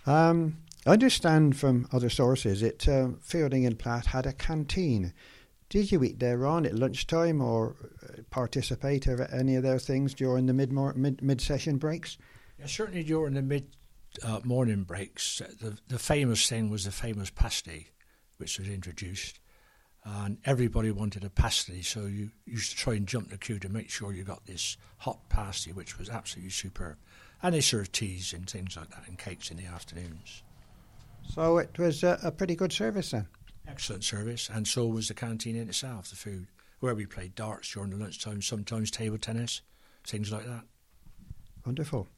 I understand from other sources that Fielding and Platt had a canteen. Did you eat there, Ron, at lunchtime or participate in any of those things during the mid-session breaks? Yeah, certainly during the morning breaks. The famous thing was the famous pasty, which was introduced. And everybody wanted a pasty, so you used to try and jump the queue to make sure you got this hot pasty, which was absolutely superb. And they served teas and things like that and cakes in the afternoons. So it was a pretty good service then? Excellent service, and so was the canteen in itself, the food, where we played darts during the lunchtime, sometimes table tennis, things like that. Wonderful.